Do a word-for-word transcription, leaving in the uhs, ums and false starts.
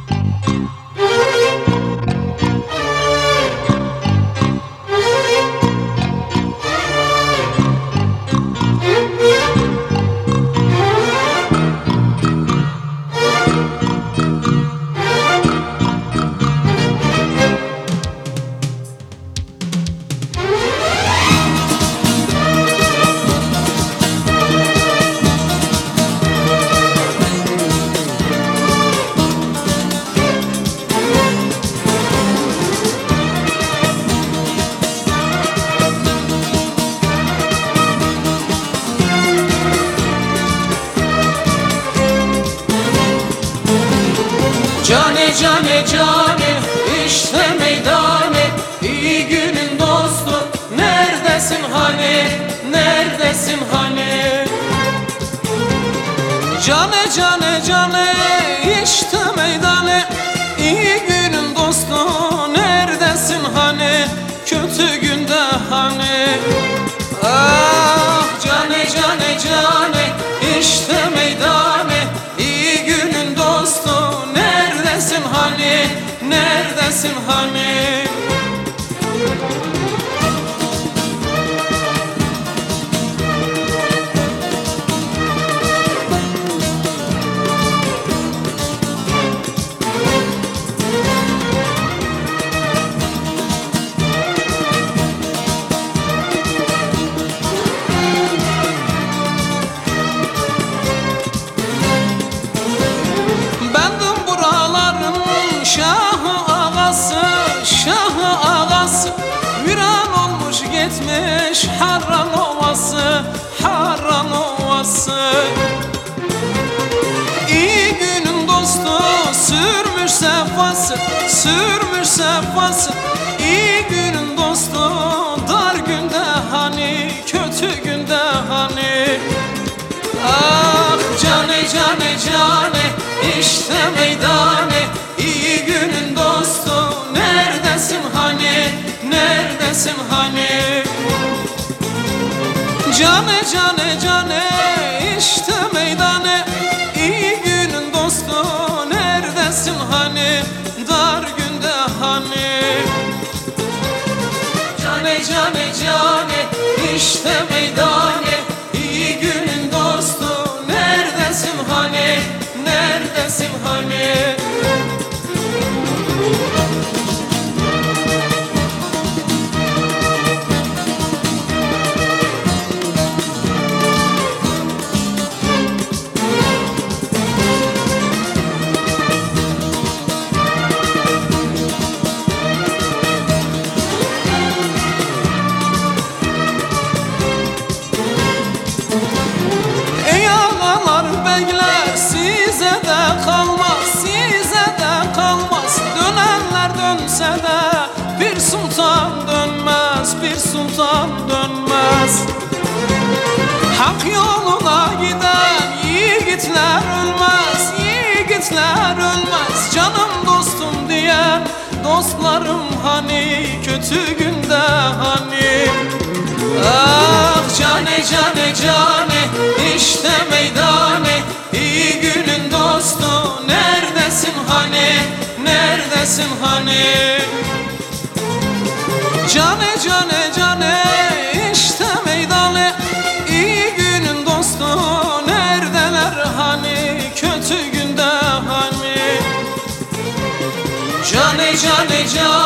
Cane cane cane işte meydane, iyi günün dostu neredesin hani, neredesin hani? Cane cane cane işte meydane, iyi günün dostu neredesin hani, kötü günde hani? Ah cane cane cane işte meydane, iyi günün dostu neredesin hani, neredesin hani? Bendim buraların şahı ağası, şahı ağası, viran olmuş gitmiş Harran Ovası, Harran Ovası. İyi günün dostu sürmüş sefası, sürmüş sefası. İyi günün dostu dar günde hani, kötü günde hani? Ah cane cane cane işte meydane, iyi günün dostu neredesin hani, neredesin hani? Cane cane cane işte meydane, iyi günün dostu neredesin hani, dar günde hani? Cane cane cane işte meydane, iyi günün dostu neredesin hani, neredesin hani? Ey ağalar beyler size de kalmaz, size de kalmaz. Dönenler dönse de bir sultan dönmez, bir sultan dönmez. Hak yoluna giden yiğitler ölmez, yiğitler ölmez. Canım dostum diyen dostlarım hani, kötü günde hani? Ah cane cane cane işte meydane, iyi günün dostu neredesin hani, neredesin hani? Cane cane cane işte meydane, iyi günün dostu neredeler hani, kötü günde hani? Cane cane cane